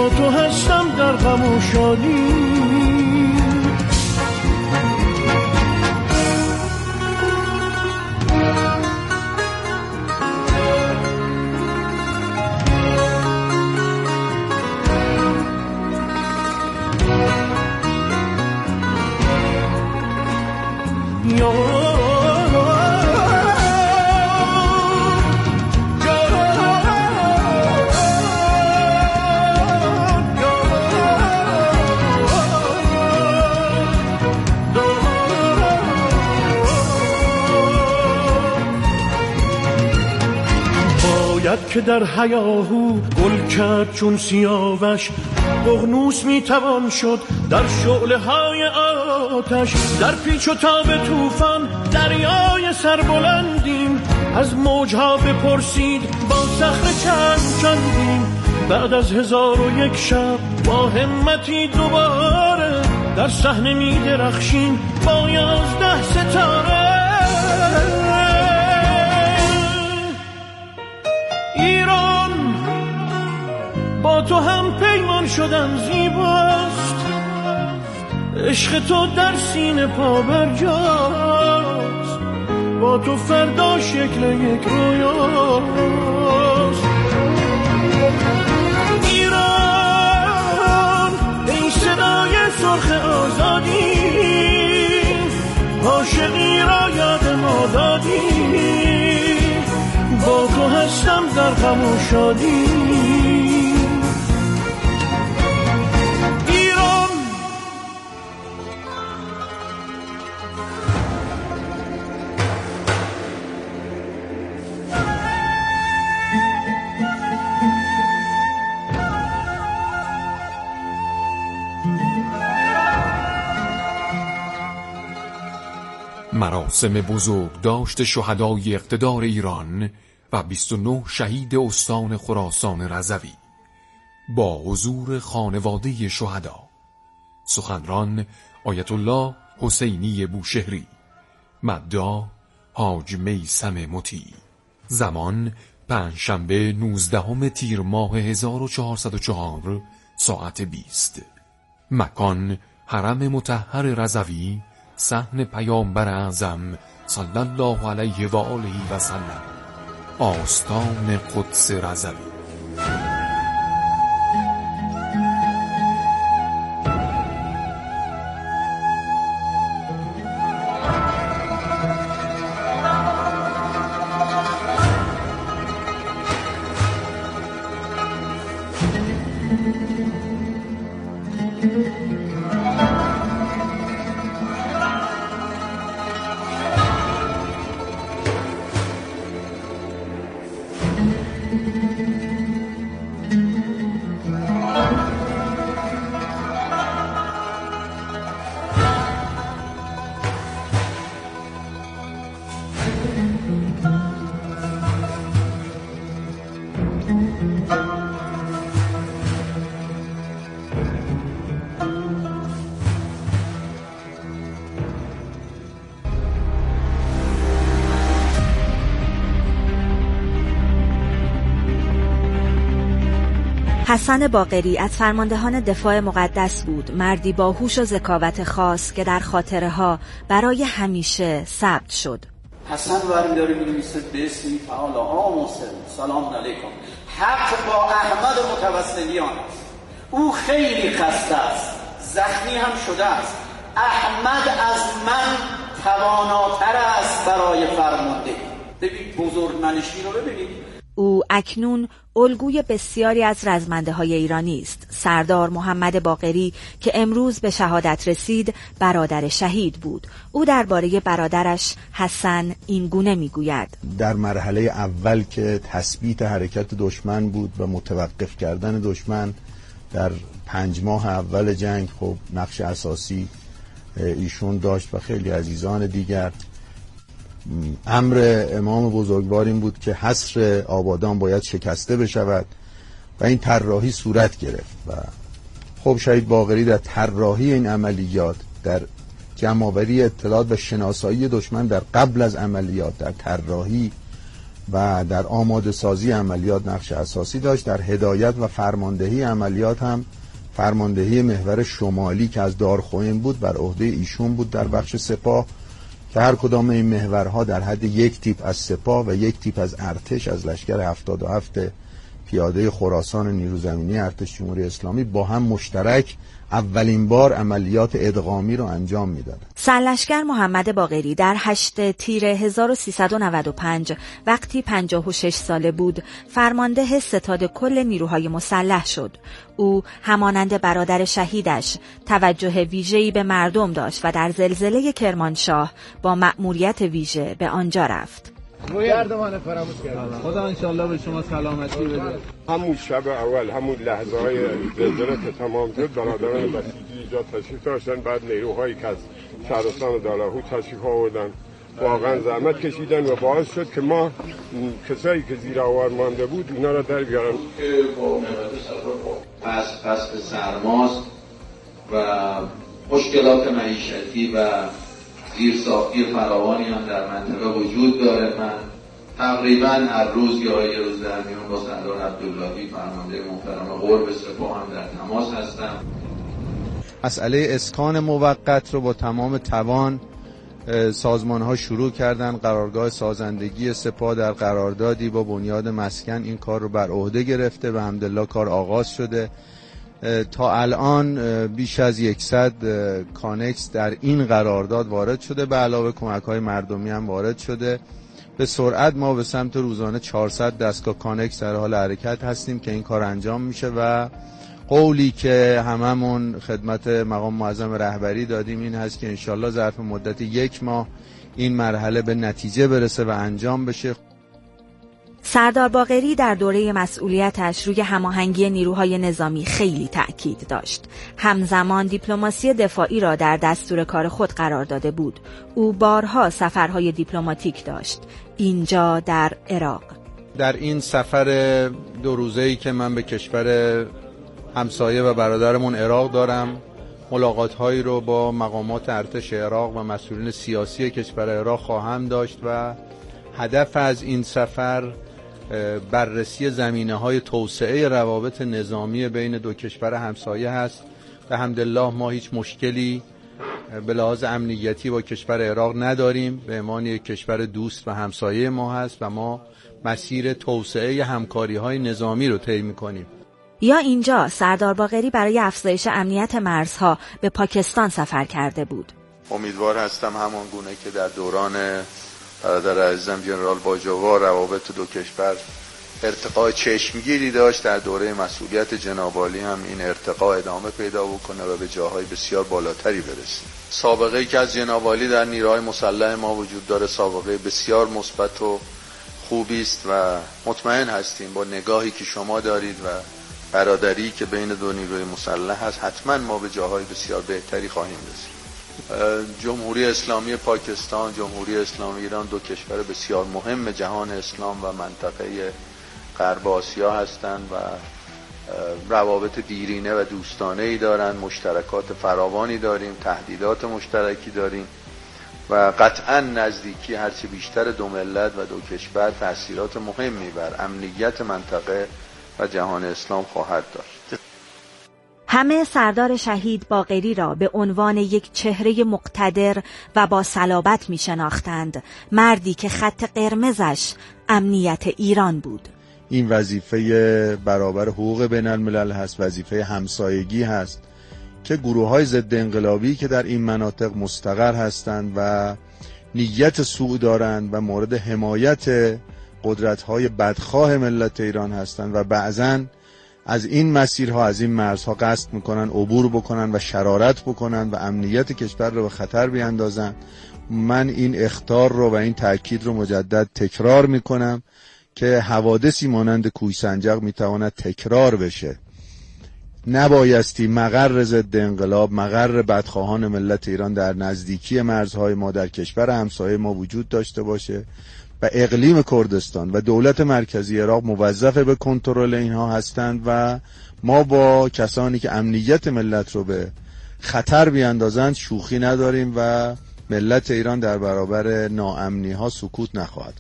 با تو هستم در غم و شادی. که در هیاهو گل کرد چون سیاوش، ققنوس میتوان شد در شعله های آتش. در پیچ و تاب طوفان دریای سربلندیم، از موجها بپرسید با صخره چندیم. بعد از 1001 شب با همتی دوباره، در صحنه میدرخشیم با 11 ستاره. ایران با تو هم پیمان شدن زیباست، عشق تو در سینه پا برجاست، با تو فردا شکل یک رویاست. ایران ای صدای سرخ آزادی، عاشقی را یاد ما دادی. با تو هستم در غم و شادی. ایران مراسم بزرگداشت شهدای اقتدار ایران و 29 شهید استان خراسان رضوی با حضور خانواده شهدا. سخنران آیت الله حسینی بوشهری، مدعا حاج میثم مطیع. زمان پنجشنبه 19 تیر ماه 1404 ساعت 20. مکان حرم مطهر رضوی، صحن پیامبر اعظم صلی الله علیه و آله و سلم، آستان قدس رضوی. حسن باقری از فرماندهان دفاع مقدس بود، مردی با هوش و ذکاوت خاص که در خاطره ها برای همیشه ثبت شد. حسن برمی‌داره می‌نویسه به اسم تعالی آموسل سلام علیکم، حق با احمد متوسلیان است. او خیلی خسته است، زخمی هم شده است. احمد از من تواناتر است برای فرماندهی. ببین بزرگمنشی رو ببینید. او اکنون الگوی بسیاری از رزمنده‌های ایرانی است. سردار محمد باقری که امروز به شهادت رسید برادر شهید بود. او درباره برادرش حسن این گونه میگوید: در مرحله اول که تثبیت حرکت دشمن بود و متوقف کردن دشمن در 5 ماه اول جنگ، خب نقش اساسی ایشون داشت و خیلی عزیزان دیگر. امر امام بزرگوار این بود که حصر آبادان باید شکسته بشود و این طراحی صورت گرفت و خب شهید باقری در طراحی این عملیات، در جمع‌آوری اطلاعات و شناسایی دشمن در قبل از عملیات، در طراحی و در آماده سازی عملیات نقش اساسی داشت. در هدایت و فرماندهی عملیات هم فرماندهی محور شمالی که از دارخوین بود بر عهده ایشون بود در بخش سپاه، که هر کدام این محورها در حد یک تیپ از سپاه و یک تیپ از ارتش از لشکر 77 پیاده خراسان نیروی زمینی ارتش جمهوری اسلامی با هم مشترک اولین بار عملیات ادغامی رو انجام میداد. سرلشکر محمد باقری در 8 تیر 1395 وقتی 56 ساله بود فرمانده ستاد کل نیروهای مسلح شد. او همانند برادر شهیدش توجه ویژه‌ای به مردم داشت و در زلزله کرمانشاه با مأموریت ویژه به آنجا رفت. گردمان فراموش کردم. خدا انشالله به شما سلامتی بده. همون شب اول، همون لحظه های زلزله که تمام شد، برادران بسیجی اینجا تشریف داشتن. بعد نیروهایی که از شهرستان دالاهو تشریف آوردن، واقعا زحمت کشیدن و باعث شد که ما کسایی که زیر آوار مانده بود اینا را در بیارن. فصل سرماست و مشکلات معیشتی و زیرساختی فراوانی هم در منطقه وجود داره. من تقریبا هر روز یا یه روز در میان با سردار عبداللهی فرمانده محترم قرب سپاه هم در تماس هستم. مسئله اسکان موقت رو با تمام توان سازمان ها شروع کردن. قرارگاه سازندگی سپاه در قراردادی با بنیاد مسکن این کار رو بر عهده گرفته و الحمدلله کار آغاز شده. تا الان بیش از 100 کانکس در این قرارداد وارد شده، به علاوه کمک‌های مردمی هم وارد شده. به سرعت ما به سمت روزانه 400 دستگاه کانکس در حال حرکت هستیم که این کار انجام میشه و قولی که هممون خدمت مقام معظم رهبری دادیم این هست که انشالله ظرف مدت 1 ماه این مرحله به نتیجه برسه و انجام بشه. سردار باقری در دوره مسئولیتش روی هماهنگی نیروهای نظامی خیلی تأکید داشت. همزمان دیپلماسی دفاعی را در دستور کار خود قرار داده بود. او بارها سفرهای دیپلماتیک داشت. اینجا در عراق. در این سفر 2 روزه‌ای که من به کشور همسایه و برادرمون عراق دارم، ملاقات‌هایی رو با مقامات ارتش عراق و مسئولین سیاسی کشور عراق خواهم داشت و هدف از این سفر بررسی زمینه‌های توسعه روابط نظامی بین 2 کشور همسایه هست. الحمدلله ما هیچ مشکلی به لحاظ امنیتی با کشور عراق نداریم. به عنوان یک کشور دوست و همسایه ما هست و ما مسیر توسعه همکاری‌های نظامی رو طی می‌کنیم. یا اینجا سردار باقری برای افزایش امنیت مرزها به پاکستان سفر کرده بود. امیدوار هستم همان گونه که در دوران برادر عزیزم جنرال باجوار روابط 2 کشور ارتقاء چشمگیری داشت، در دوره مسئولیت جناب عالی هم این ارتقاء ادامه پیدا بکنه و به جاهای بسیار بالاتری برسیم. سابقه‌ای که از جناب عالی در نیروهای مسلح ما وجود داره سابقه بسیار مثبت و خوبی است و مطمئن هستیم با نگاهی که شما دارید و برادری که بین 2 نیروی مسلح هست حتما ما به جاهای بسیار بهتری خواهیم رسید. جمهوری اسلامی پاکستان، جمهوری اسلامی ایران 2 کشور بسیار مهم جهان اسلام و منطقه غرب آسیا هستند و روابط دیرینه و دوستانه‌ای دارند، مشترکات فراوانی داریم، تهدیدات مشترکی داریم و قطعا نزدیکی هرچی بیشتر 2 ملت و 2 کشور تأثیرات مهمی بر امنیت منطقه و جهان اسلام خواهد داشت. همه سردار شهید باقری را به عنوان یک چهره مقتدر و با صلابت می شناختند، مردی که خط قرمزش امنیت ایران بود. این وظیفه برابر حقوق بین الملل هست، وظیفه همسایگی هست که گروه‌های ضد انقلابی که در این مناطق مستقر هستند و نیت سوء دارند و مورد حمایت قدرت‌های بدخواه ملت ایران هستند و بعضاً از این مسیرها، از این مرزها قصد میکنن عبور بکنن و شرارت بکنن و امنیت کشور رو به خطر بیاندازن. من این اخطار رو و این تأکید رو مجدد تکرار میکنم که حوادثی مانند کوه سنجق میتواند تکرار بشه. نبایستی مقر ضد انقلاب، مقر بدخواهان ملت ایران در نزدیکی مرزهای ما در کشور همسایه ما وجود داشته باشه و اقلیم کردستان و دولت مرکزی عراق موظف به کنترل اینها هستند و ما با کسانی که امنیت ملت رو به خطر بیاندازند شوخی نداریم و ملت ایران در برابر ناامنی ها سکوت نخواهد کرد.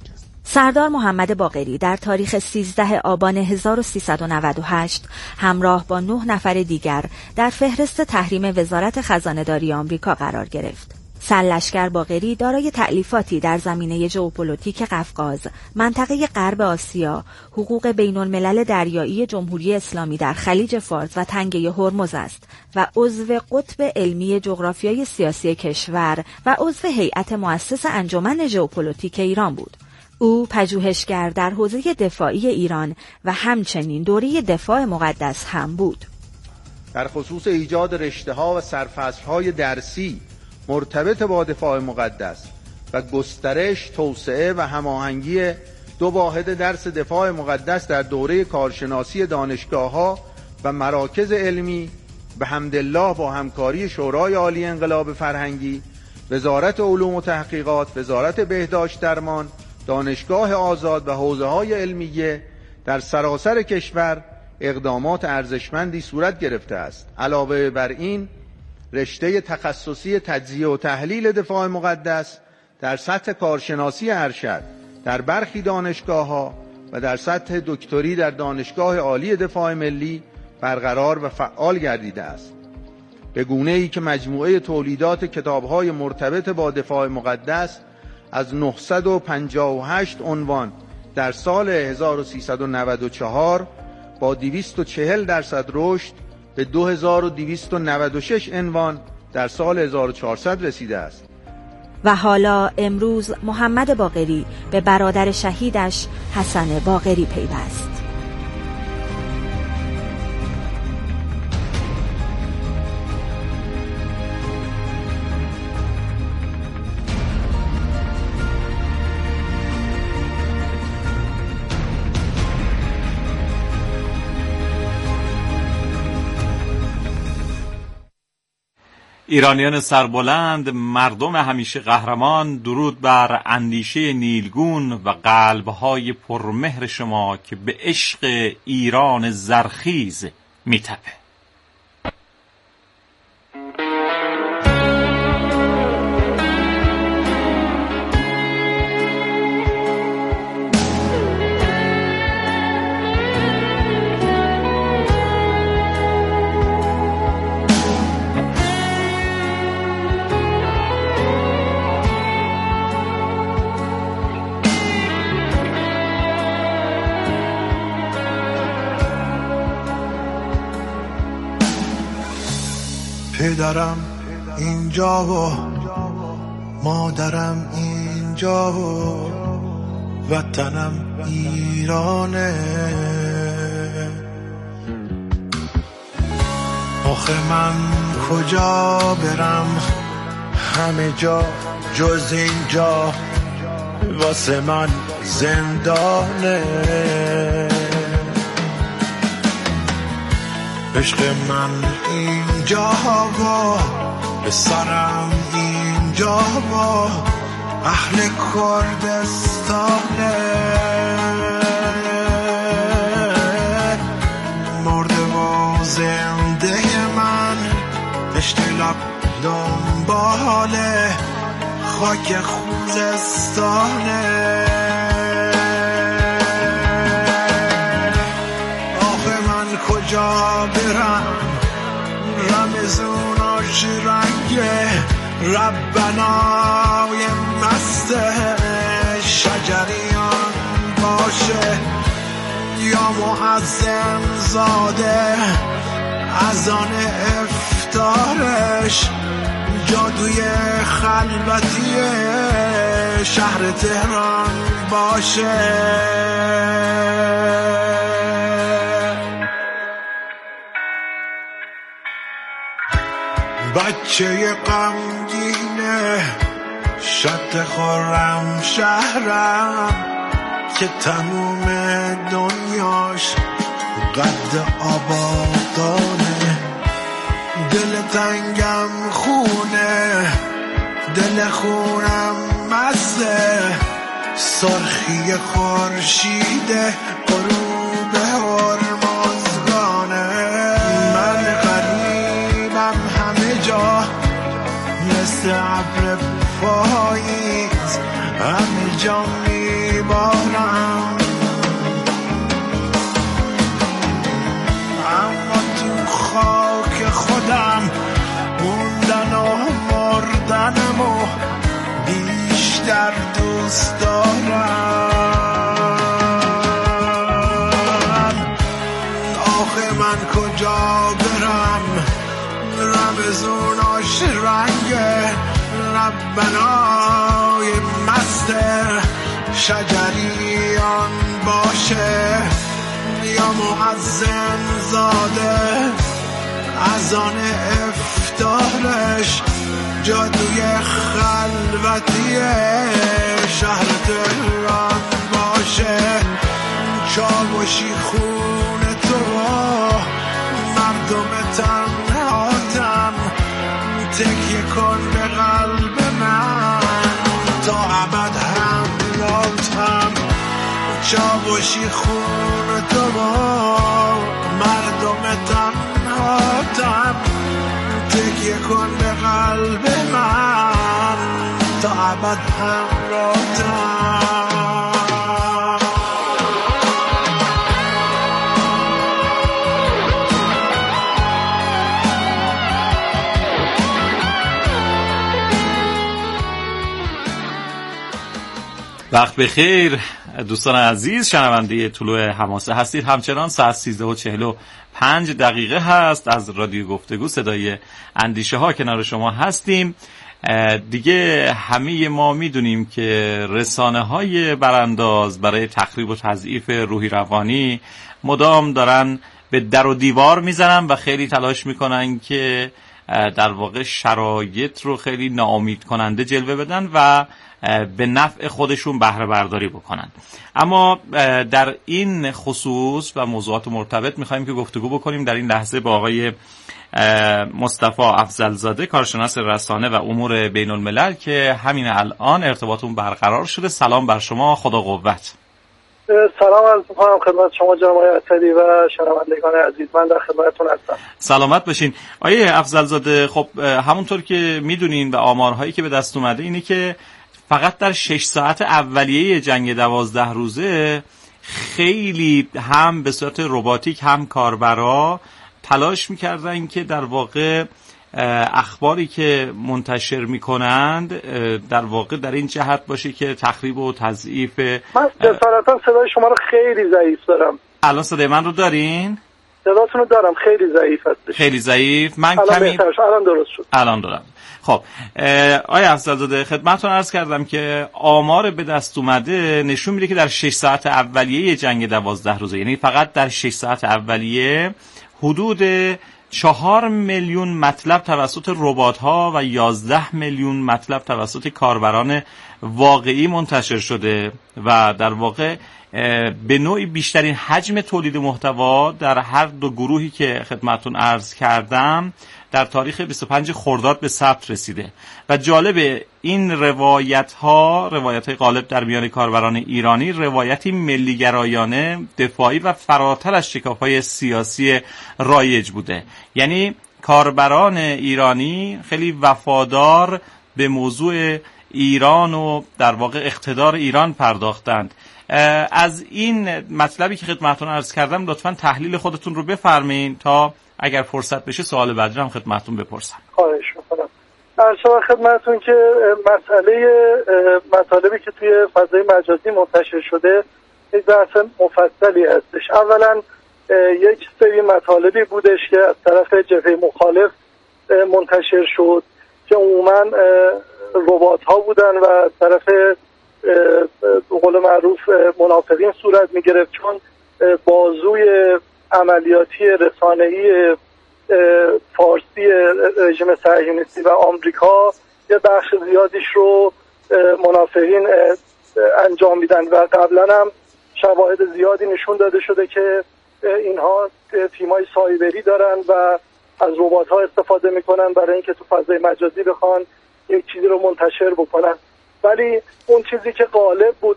سردار محمد باقری در تاریخ 13 آبان 1398 همراه با 9 نفر دیگر در فهرست تحریم وزارت خزانه‌داری آمریکا قرار گرفت. سرلشکر باقری دارای تألیفاتی در زمینه ژئوپلیتیک قفقاز، منطقه غرب آسیا، حقوق بین الملل دریایی جمهوری اسلامی در خلیج فارس و تنگه هرمز است و عضو قطب علمی جغرافیای سیاسی کشور و عضو هیئت مؤسس انجمن ژئوپلیتیک ایران بود. او پژوهشگر در حوزه دفاعی ایران و همچنین دوره دفاع مقدس هم بود. در خصوص ایجاد رشته‌ها و سرفصل‌های درسی مرتبط با دفاع مقدس و گسترش، توسعه و هماهنگی 2 واحد درس دفاع مقدس در دوره کارشناسی دانشگاه‌ها و مراکز علمی به حمدالله با همکاری شورای عالی انقلاب فرهنگی، وزارت علوم و تحقیقات، وزارت بهداشت درمان، دانشگاه آزاد و حوزه‌های علمیه در سراسر کشور اقدامات ارزشمندی صورت گرفته است. علاوه بر این رشته تخصصی تجزیه و تحلیل دفاع مقدس در سطح کارشناسی ارشد در برخی دانشگاه‌ها و در سطح دکتری در دانشگاه عالی دفاع ملی برقرار و فعال گردیده است، به گونه‌ای که مجموعه تولیدات کتاب‌های مرتبط با دفاع مقدس از 958 عنوان در سال 1394 با 240% رشد به 2296 عنوان در سال 1400 رسیده است. و حالا امروز محمد باقری به برادر شهیدش حسن باقری پیوست. ایرانیان سربلند، مردم همیشه قهرمان، درود بر اندیشه نیلگون و قلب‌های پرمهر شما که به عشق ایران زرخیز میتپه. پدرم اینجا و مادرم اینجا و وطنم ایرانه. آخه من کجا برم، همه جا جز اینجا واسه من زندانه. عشق من اینجا و به سرم اینجا و اهل کردستانه. مرده و زنده من پشت لب دنباله خاک خوزستانه. کجا برم رمزوناش رنگه ربنای مست شجریان باشه یا معظم زاده اذان افطارش جادوی خلوتی شهر تهران باشه. بچه غمگینه شط خورم شهرم که تموم دنیاش قد آبادانه. دل تنگم خونه دل خونم مزه سرخی خورشید غروب هرمزگانه. من غریبم همه جا مثل ابر پاییز همه جا میباره بیشتر دوست دارم. آخه من کجا برم، رمزوناش رنگ ربنای مستر شجریان باشه یا مؤذن زاده از آن افتارش جادوی خلوتی شهر تهران باشه. چاوشی خون تو مردم تنهاتم تکیه کن به قلب من تا ابد همراهتم. چاوشی خون تو مردم تنهاتم تکیه کن به قلب من تا ابد همراهتم. وقت بخیر دوستان عزیز، شنونده طلوع حماسه هستید. همچنان ساعت 13:45 هست از رادیو گفتگو صدای اندیشه ها کنار شما هستیم. دیگه همه ما میدونیم که رسانه های برانداز برای تخریب و تضعیف روحی روانی مدام دارن به در و دیوار میزنن و خیلی تلاش میکنن که در واقع شرایط رو خیلی ناامید کننده جلوه بدن و به نفع خودشون بهره برداری بکنن. اما در این خصوص و موضوعات مرتبط میخوایم که گفتگو بکنیم در این لحظه با آقای مصطفی افضلزاده، کارشناس رسانه و امور بین الملل که همین الان ارتباطمون برقرار شده. سلام بر شما، خدا قوت. سلام عرض می‌کنم خدمت شما جناب آقای اسدی و شنوندگان عزیز، من در خدمتتون هستم. سلامت باشین. آقای افضلزاده، خب همونطور که میدونین و آمارهایی که به دست اومده اینه که فقط در 6 ساعت اولیه جنگ 12 روزه خیلی هم به صورت رباتیک هم کاربرا تلاش میکردن که در واقع اخباری که منتشر میکنند در واقع در این جهت باشه که تخریب و تضعیف. من جسارتا صدای شما رو خیلی ضعیف دارم. الان صدای من رو دارین؟ صداتون رو دارم، خیلی ضعیف هستش. خیلی ضعیف. من الان کمی الان درست شد. الان درست. خب آیا افضلزاده، خدمتتون عرض کردم که آمار به دست اومده نشون میده که در 6 ساعت اولیه جنگ 12 روزه، یعنی فقط در 6 ساعت اولیه حدود 4 میلیون مطلب توسط ربات‌ها و 11 میلیون مطلب توسط کاربران واقعی منتشر شده و در واقع به نوعی بیشترین حجم تولید محتوا در هر دو گروهی که خدمتتون عرض کردم در تاریخ 25 خرداد به ثبت رسیده. و جالب این روایت‌های غالب در میان کاربران ایرانی روایتی ملی‌گرایانه، دفاعی و فراتر از شکاف‌های سیاسی رایج بوده. یعنی کاربران ایرانی خیلی وفادار به موضوع ایران و در واقع اقتدار ایران پرداختند. از این مطلبی که خدمتتون عرض کردم لطفاً تحلیل خودتون رو بفرمایید تا اگر فرصت بشه سوال بعدی هم خدمتتون بپرسم. خواهش می‌کنم. عرض خدمتتون که مطالبی که توی فضای مجازی منتشر شده یک بحث مفصلی هستش. اولا یک سری مطالبی بودش که از طرف جبهه مخالف منتشر شد که عموما ربات‌ها بودن و از طرف به قول معروف منافقین صورت می‌گرفت، چون بازوی عملیاتی رسانه‌ای فارسی رژیم صهیونیستی و آمریکا یه بخش زیادیش رو منافقین انجام میدن و قبلا هم شواهد زیادی نشون داده شده که اینها تیمای سایبری دارن و از ربات‌ها استفاده میکنن برای اینکه تو فضای مجازی بخوان یک چیزی رو منتشر بکنن. ولی اون چیزی که غالب بود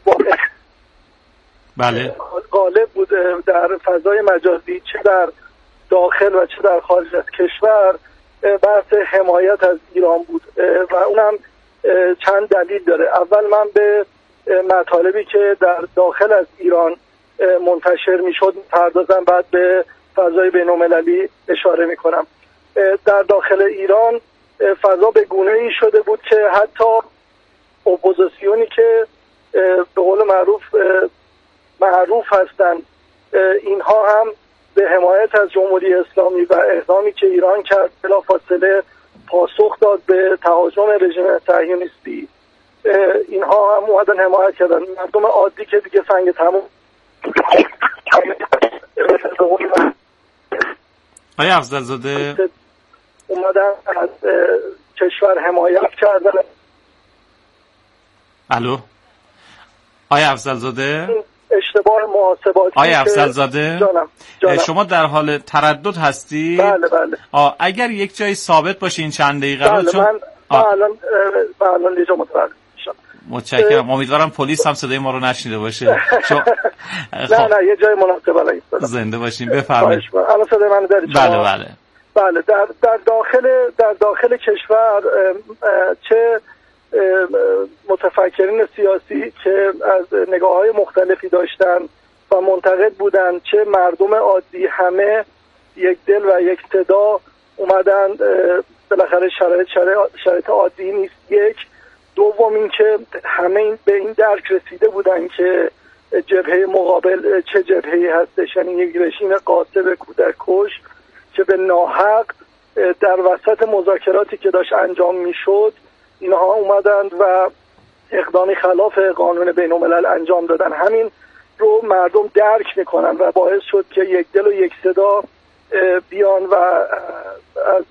غالب بود در فضای مجازی، چه در داخل و چه در خارج از کشور، بحث حمایت از ایران بود و اونم چند دلیل داره. اول من به مطالبی که در داخل از ایران منتشر میشد پردازم، بعد به فضای بین‌المللی اشاره میکنم. در داخل ایران فضا به گونه‌ای شده بود که حتی اپوزیسیونی که به قول معروف هستند، اینها هم به حمایت از جمهوری اسلامی و اقدامی که ایران کرد بلافاصله پاسخ داد به تهاجم رژیم صهیونیستی، اینها هم اومدن حمایت کردن. مردم عادی که دیگه سنگ تموم آیا افضلزاده اومدن از کشور حمایت کردن. الو آیا افضلزاده؟ اشتباه محاسباتی. آیا افضلزاده؟ جانم. شما در حال تردد هستی؟ بله. اگر یک جایی ثابت باشه این چند دقیقه رو، چون من الان یه جا متوجه شدم. متشکرم. امیدوارم پلیس هم صدای ما رو نشنیده باشه. نه یه جای مناسب الان زنده باشین. بفرمایید. الان صدای من دارید؟ بله. در داخل کشور چه متفکرین سیاسی که از نگاه‌های مختلفی داشتن و منتقد بودن، چه مردم عادی، همه یک دل و یک صدا اومدن. بالاخره شرایط عادی نیست. یک دوم این که همه به این درک رسیده بودن که جبهه مقابل چه جبهه‌ای هستش، یعنی یک رژیم قاصب کودک‌کش که به ناحق در وسط مذاکراتی که داشت انجام میشد اینها اومدند و اقدامی خلاف قانون بین‌الملل انجام دادن. همین رو مردم درک میکنن و باعث شد که یک دل و یک صدا بیان و از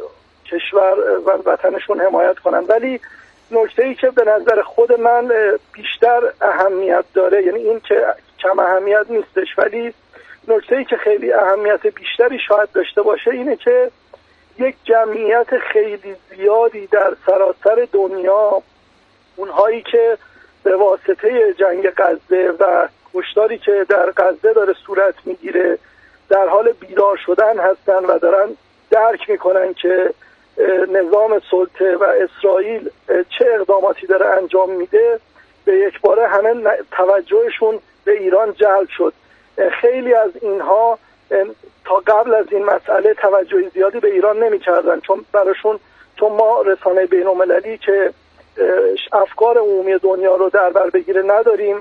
کشور و وطنشون حمایت کنن. ولی نکته‌ای که به نظر خود من بیشتر اهمیت داره، یعنی این که کم اهمیت نیستش، ولی نکته‌ای که خیلی اهمیت بیشتری شاید داشته باشه اینه که یک جمعیت خیلی زیادی در سراسر دنیا، اونهایی که به واسطه جنگ غزه و کشتاری که در غزه داره صورت میگیره در حال بیدار شدن هستن و دارن درک میکنن که نظام سلطه و اسرائیل چه اقداماتی داره انجام میده، به یک باره همه توجهشون به ایران جلب شد. خیلی از اینها تا قبل از این مسئله توجه زیادی به ایران نمی‌کردن، چون ما رسانه بین‌المللی که افکار عمومی دنیا رو در بر بگیره نداریم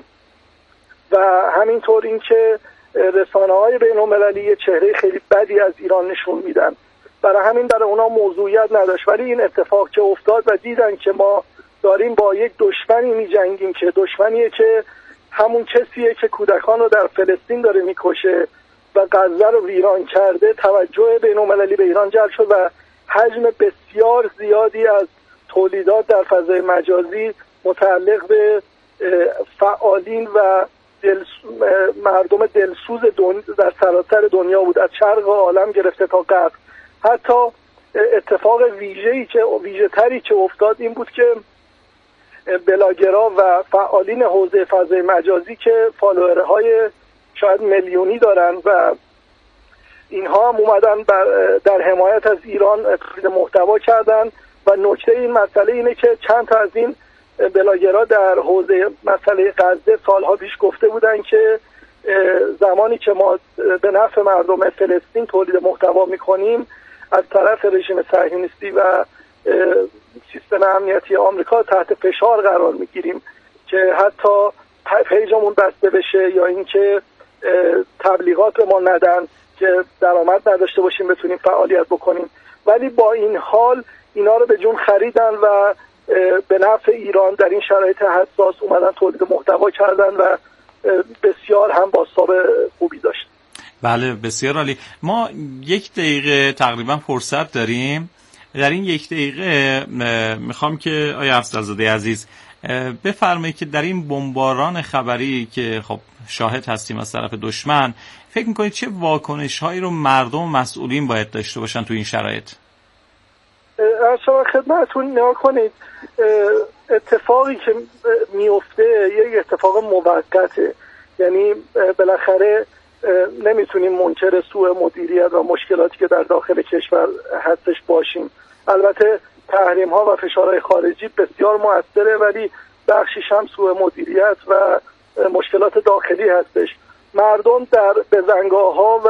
و همینطور این که رسانه‌های بین‌المللی چهره خیلی بدی از ایران نشون میدن، برای همین برای اونا موضوعیت نداشت. ولی این اتفاق که افتاد و دیدن که ما داریم با یک دشمنی می‌جنگیم که دشمنیه که همون کسیه که کودکان رو در فلسطین داره میکشه و غزه رو ویران کرده، توجه بین‌المللی به ایران جلب شد و حجم بسیار زیادی از تولیدات در فضای مجازی متعلق به فعالین و مردم دلسوز در سراسر دنیا بود، از شرق عالم گرفته تا غرب. حتی اتفاق ویژه تری که افتاد این بود که بلاگرها و فعالین حوزه فضای مجازی که فالوورهای شاید میلیونی دارن و اینها هم اومدن در حمایت از ایران تولید محتوا کردن و نکته این مسئله اینه که چند تا از این بلاگرها در حوزه مسئله غزه سالها پیش گفته بودن که زمانی که ما به نفع مردم فلسطین تولید محتوا میکنیم از طرف رژیم صهیونیستی و سیستم امنیتی آمریکا تحت فشار قرار میگیریم که حتی پیجمون بسته بشه یا اینکه تبلیغات به ما ندن که درآمد نداشته باشیم بتونیم فعالیت بکنیم. ولی با این حال اینا رو به جون خریدن و به نفع ایران در این شرایط حساس اومدن تولید محتوا کردن و بسیار هم بازتاب خوبی داشت. بله بسیار عالی. ما یک دقیقه تقریبا فرصت داریم. در این یک دقیقه میخوام که آیا افضلزاده عزیز بفرمایید که در این بمباران خبری که خب شاهد هستیم از طرف دشمن، فکر میکنید چه واکنش‌هایی رو مردم و مسئولین باید داشته باشن تو این شرایط؟ شما خدمتتون نگاه کنید، اتفاقی که میفته یک اتفاق موقته، یعنی بالاخره نمیتونیم منکر سوء مدیریت و مشکلاتی که در داخل کشور هستش باشیم. البته تحریم ها و فشارهای خارجی بسیار مؤثره، ولی بخشیش هم سوء مدیریت و مشکلات داخلی هستش. مردم در بزنگاه ها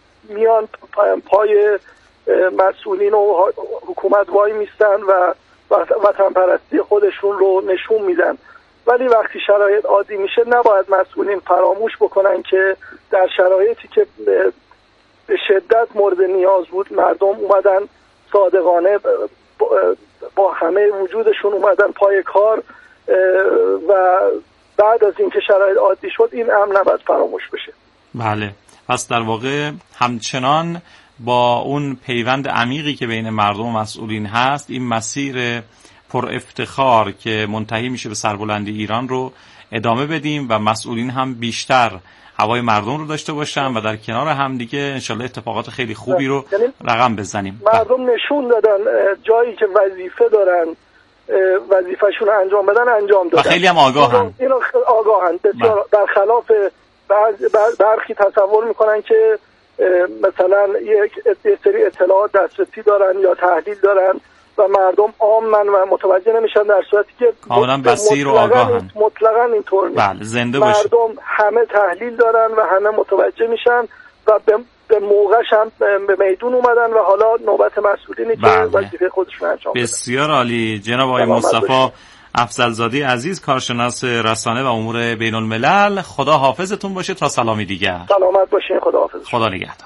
میان پای مسئولین و حکومت وای میستن و وطن پرستی خودشون رو نشون میدن. ولی وقتی شرایط عادی میشه نباید مسئولین فراموش بکنن که در شرایطی که به شدت مورد نیاز بود مردم اومدن صادقانه با همه وجودشون اومدن پای کار و بعد از اینکه شرایط عادی شد این امر نباید فراموش بشه. بله، پس در واقع همچنان با اون پیوند عمیقی که بین مردم و مسئولین هست این مسیر پر افتخار که منتهی میشه به سربلندی ایران رو ادامه بدیم و مسئولین هم بیشتر هوای مردم رو داشته باشن و در کنار هم دیگه انشالله اتفاقات خیلی خوبی رو رقم بزنیم. مردم نشون دادن جایی که وظیفه دارن وظیفه‌شون رو انجام بدن انجام دادن و خیلی هم آگاهن. اینا آگاهن بسیار، در خلاف برخی تصور میکنن که مثلا یک سری اطلاعات دسترسی دارن یا تحلیل دارن و مردم عامن و متوجه نمیشن، در صورتی که کاملا بصیر و آگاهن. مطلقاً اینطور نیست. بله، زنده باشه. مردم همه تحلیل دارن و همه متوجه میشن و به موقعش هم به میدون اومدن و حالا نوبت مسئولینی که وظیفه خودشون انجام بدن. بسیار عالی. جناب آقای مصطفی افضلزاده عزیز، کارشناس رسانه و امور بین الملل، خدا حافظتون باشه تا سلامی دیگر. سلامت باشین. خدا حافظ. خدا نگهدار.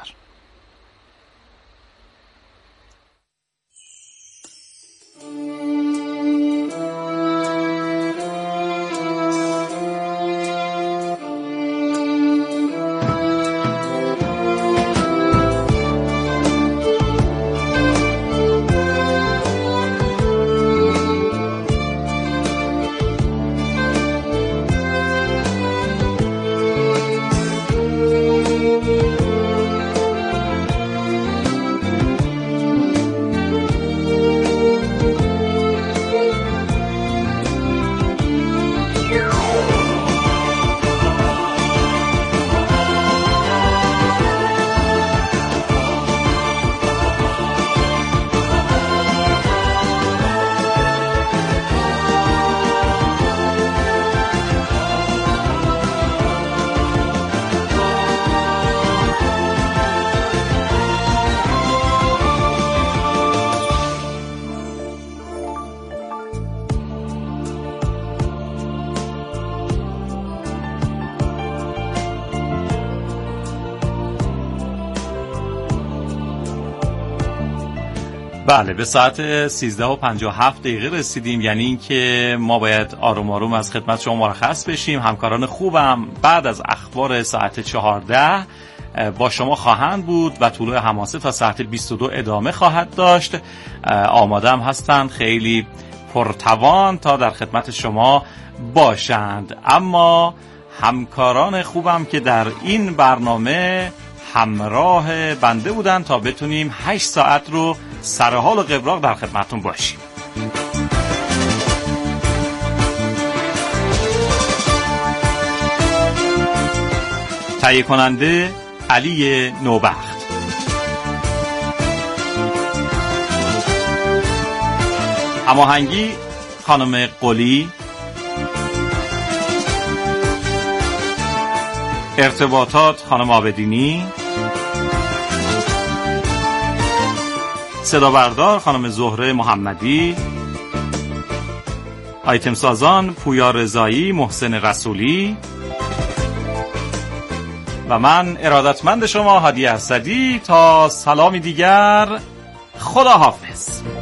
بله، به ساعت 13:57 رسیدیم، یعنی اینکه ما باید آروم آروم از خدمت شما مرخص بشیم. همکاران خوبم بعد از اخبار ساعت 14 با شما خواهند بود و طلوع حماسه تا ساعت 22 ادامه خواهد داشت. آماده هم هستند خیلی پرتوان تا در خدمت شما باشند. اما همکاران خوبم که در این برنامه همراه بنده بودن تا بتونیم 8 ساعت رو سرحال و قبراق در خدمتون باشیم. تهیه کننده علی نوبخت، هماهنگی خانم قلی، ارتباطات خانم آبدینی، صدا بردار خانم زهره محمدی، آیتم سازان پویا رضایی، محسن رسولی و من ارادتمند شما هادی اسدی. تا سلامی دیگر، خدا حافظ.